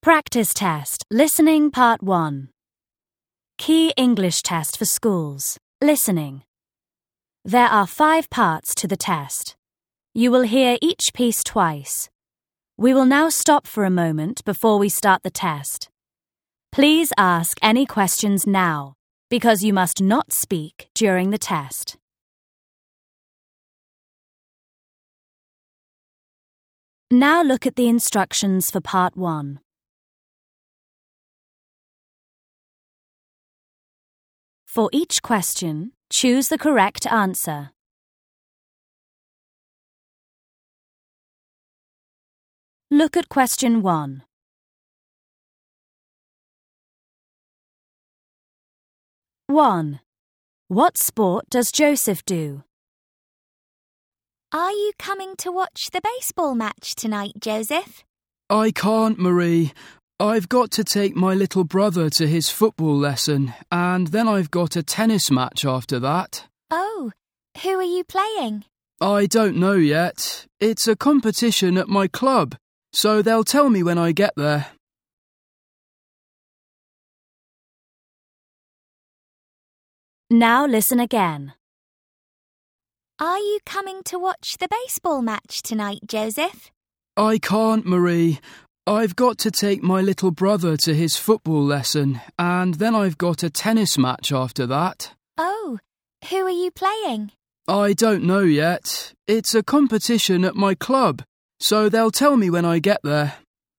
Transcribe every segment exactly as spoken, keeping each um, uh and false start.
Practice test, listening part one. Key English test for schools, listening. There are five parts to the test. You will hear each piece twice. We will now stop for a moment before we start the test. Please ask any questions now, because you must not speak during the test. Now look at the instructions for part one. For each question, choose the correct answer. Look at question one. one. What sport does Joseph do? Are you coming to watch the baseball match tonight, Joseph? I can't, Marie. I've got to take my little brother to his football lesson, and then I've got a tennis match after that. Oh, who are you playing? I don't know yet. It's a competition at my club, so they'll tell me when I get there. Now listen again. Are you coming to watch the baseball match tonight, Joseph? I can't, Marie. I've got to take my little brother to his football lesson, and then I've got a tennis match after that. Oh, who are you playing? I don't know yet. It's a competition at my club, so they'll tell me when I get there.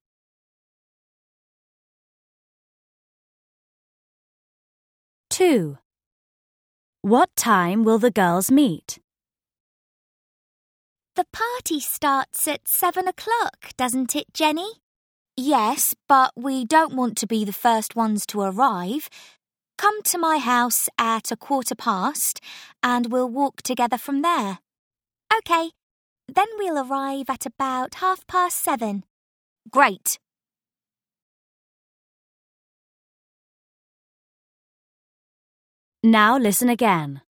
two. What time will the girls meet? The party starts at seven o'clock, doesn't it, Jenny? Yes, but we don't want to be the first ones to arrive. Come to my house at a quarter past, and we'll walk together from there. OK, then we'll arrive at about half past seven. Great. Now listen again.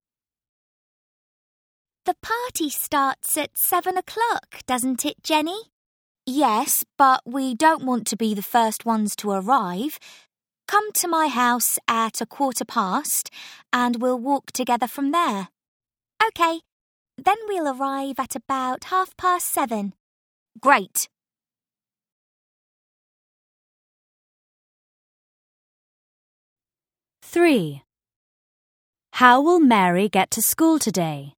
The party starts at seven o'clock, doesn't it, Jenny? Yes, but we don't want to be the first ones to arrive. Come to my house at a quarter past, and we'll walk together from there. OK, then we'll arrive at about half past seven. Great. three. How will Mary get to school today?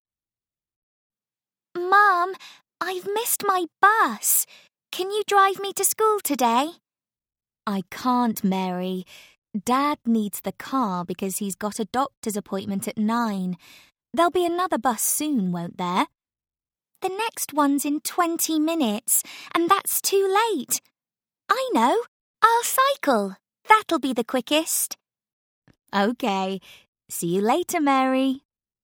Mum, I've missed my bus. Can you drive me to school today? I can't, Mary. Dad needs the car because he's got a doctor's appointment at nine. There'll be another bus soon, won't there? The next one's in twenty minutes, and that's too late. I know. I'll cycle. That'll be the quickest. OK. See you later, Mary.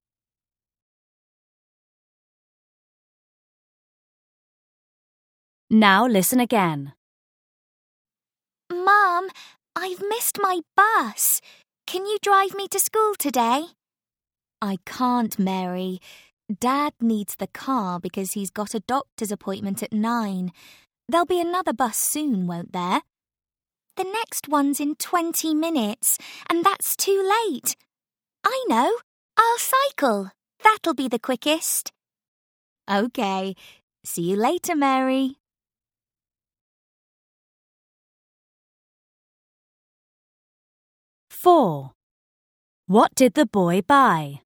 Now listen again. Mum, I've missed my bus. Can you drive me to school today? I can't, Mary. Dad needs the car because he's got a doctor's appointment at nine. There'll be another bus soon, won't there? The next one's in twenty minutes, and that's too late. I know. I'll cycle. That'll be the quickest. OK. See you later, Mary. four. What did the boy buy?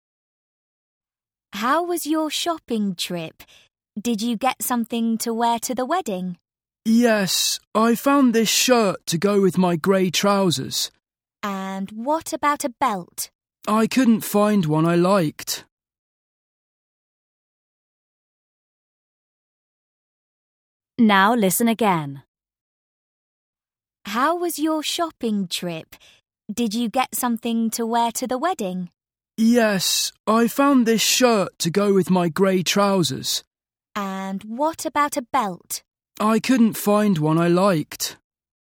How was your shopping trip? Did you get something to wear to the wedding? Yes, I found this shirt to go with my grey trousers. And what about a belt? I couldn't find one I liked. Now listen again. How was your shopping trip? Did you get something to wear to the wedding? Yes, I found this shirt to go with my grey trousers. And what about a belt? I couldn't find one I liked.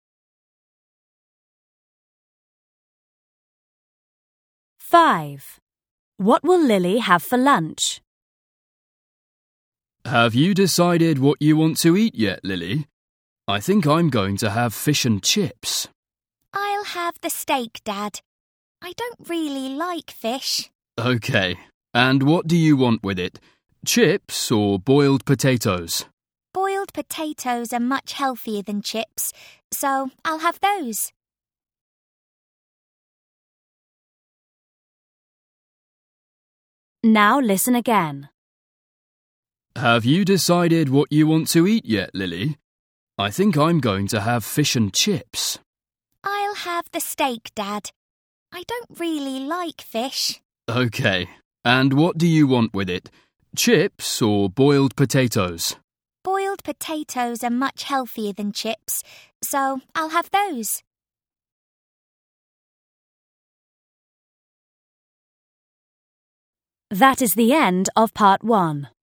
five. What will Lily have for lunch? Have you decided what you want to eat yet, Lily? I think I'm going to have fish and chips. I'll have the steak, Dad. I don't really like fish. OK. And what do you want with it? Chips or boiled potatoes? Boiled potatoes are much healthier than chips, so I'll have those. Now listen again. Have you decided what you want to eat yet, Lily? I think I'm going to have fish and chips. I'll have the steak, Dad. I don't really like fish. OK. And what do you want with it? Chips or boiled potatoes? Boiled potatoes are much healthier than chips, so I'll have those. That is the end of part one.